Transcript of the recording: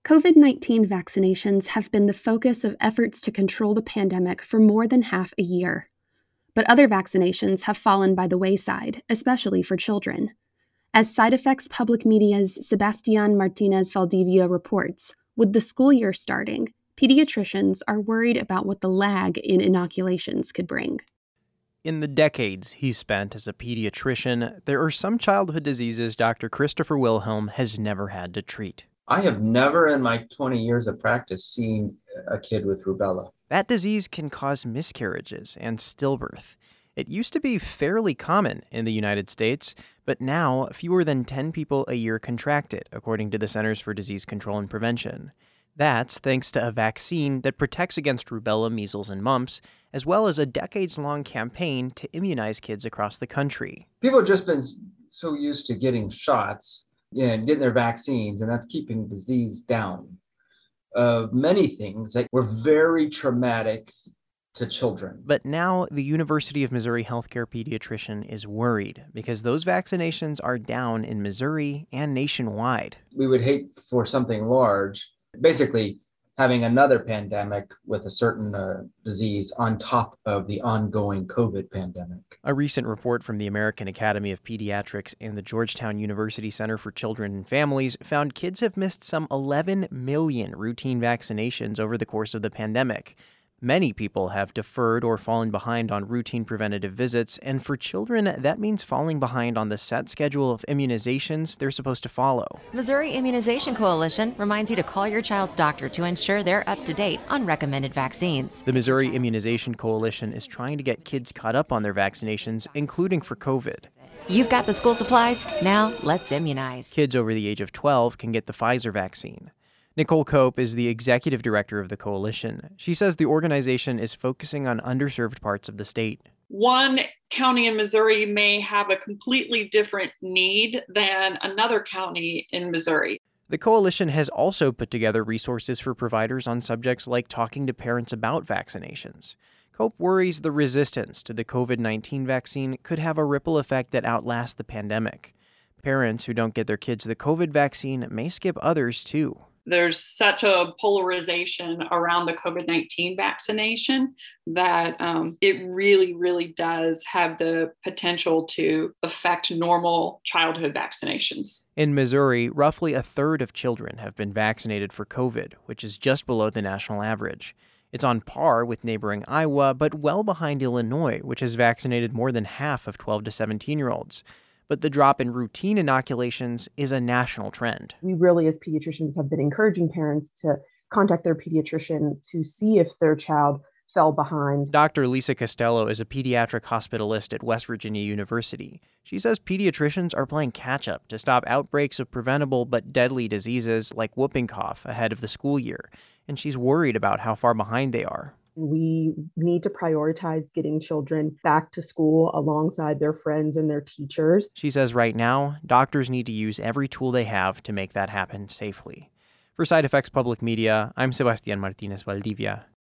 COVID-19 vaccinations have been the focus of efforts to control the pandemic for more than half a year. But other vaccinations have fallen by the wayside, especially for children. As Side Effects Public Media's Sebastián Martínez Valdivia reports, with the school year starting, pediatricians are worried about what the lag in inoculations could bring. In the decades he's spent as a pediatrician, there are some childhood diseases Dr. Christopher Wilhelm has never had to treat. I have never in my 20 years of practice seen a kid with rubella. That disease can cause miscarriages and stillbirth. It used to be fairly common in the United States, but now fewer than 10 people a year contract it, according to the Centers for Disease Control and Prevention. That's thanks to a vaccine that protects against rubella, measles, and mumps, as well as a decades-long campaign to immunize kids across the country. People have just been so used to getting shots and getting their vaccines, and that's keeping disease down. Many things that were very traumatic to children. But now the University of Missouri healthcare pediatrician is worried because those vaccinations are down in Missouri and nationwide. We would hate for something large, basically having another pandemic with a certain disease on top of the ongoing COVID pandemic. A recent report from the American Academy of Pediatrics and the Georgetown University Center for Children and Families found kids have missed some 11 million routine vaccinations over the course of the pandemic. Many people have deferred or fallen behind on routine preventative visits, and for children, that means falling behind on the set schedule of immunizations they're supposed to follow. Missouri Immunization Coalition reminds you to call your child's doctor to ensure they're up to date on recommended vaccines. The Missouri Immunization Coalition is trying to get kids caught up on their vaccinations, including for COVID. You've got the school supplies, now let's immunize. Kids over the age of 12 can get the Pfizer vaccine. Nicole Cope is the executive director of the coalition. She says the organization is focusing on underserved parts of the state. One county in Missouri may have a completely different need than another county in Missouri. The coalition has also put together resources for providers on subjects like talking to parents about vaccinations. Cope worries the resistance to the COVID-19 vaccine could have a ripple effect that outlasts the pandemic. Parents who don't get their kids the COVID vaccine may skip others too. There's such a polarization around the COVID-19 vaccination that it really, really does have the potential to affect normal childhood vaccinations. In Missouri, roughly a third of children have been vaccinated for COVID, which is just below the national average. It's on par with neighboring Iowa, but well behind Illinois, which has vaccinated more than half of 12 to 17-year-olds. But the drop in routine inoculations is a national trend. We really, as pediatricians, have been encouraging parents to contact their pediatrician to see if their child fell behind. Dr. Lisa Costello is a pediatric hospitalist at West Virginia University. She says pediatricians are playing catch-up to stop outbreaks of preventable but deadly diseases like whooping cough ahead of the school year, and she's worried about how far behind they are. We need to prioritize getting children back to school alongside their friends and their teachers. She says right now, doctors need to use every tool they have to make that happen safely. For Side Effects Public Media, I'm Sebastián Martínez Valdivia.